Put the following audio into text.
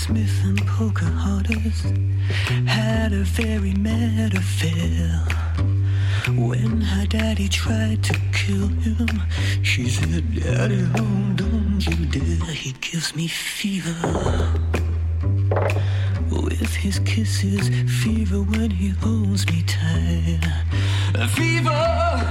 Smith and Pocahontas had a very mad affair. When her daddy tried to kill him, she said, "Daddy, oh, don't you dare, he gives me fever. With his kisses, fever when he holds me tight. Fever